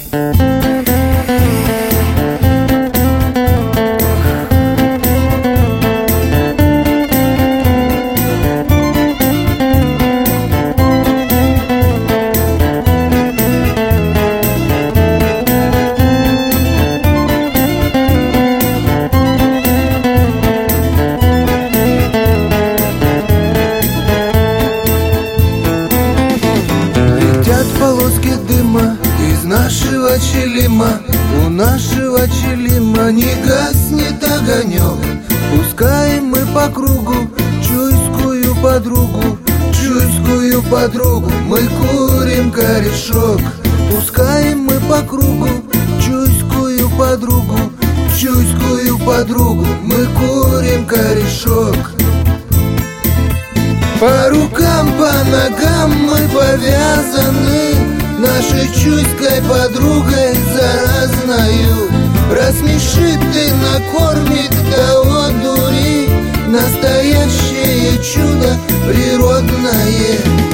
Полоски дыма из нашего Чилима. У нашего Чилима не гаснет огонек. Пускай мы по кругу чуйскую подругу, чуйскую подругу, мы курим корешок. Пускай мы по кругу чуйскую подругу, чуйскую подругу, мы курим корешок. По рукам, по ногам мы повязаны нашей чуйской подругой заразною. Рассмешит и накормит до одури настоящее чудо природное.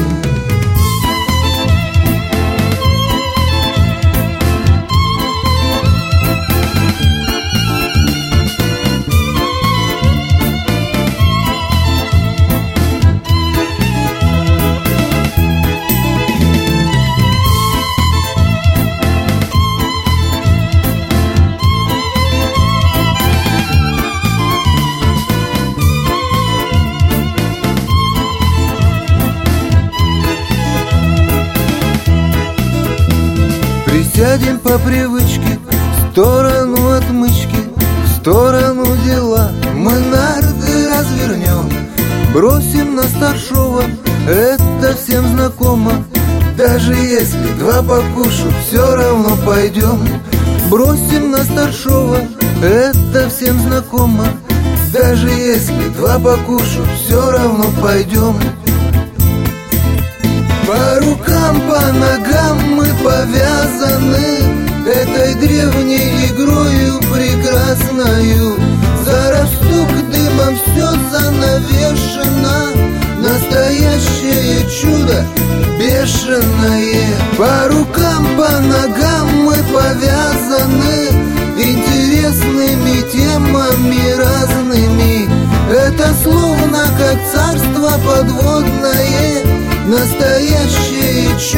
Сядем по привычке в сторону отмычки, в сторону дела. Мы нарды развернем, бросим на старшего, это всем знакомо. Даже если два покушу, все равно пойдем. Бросим на старшего, это всем знакомо. Даже если два покушу, все равно пойдем. По рукам, по ногам мы повязаны этой древней игрою прекрасною. За растук дымом все занавешено, настоящее чудо бешеное. По рукам, по ногам мы повязаны интересными темами разными. Это словно как царство подводное, настоящее чудо.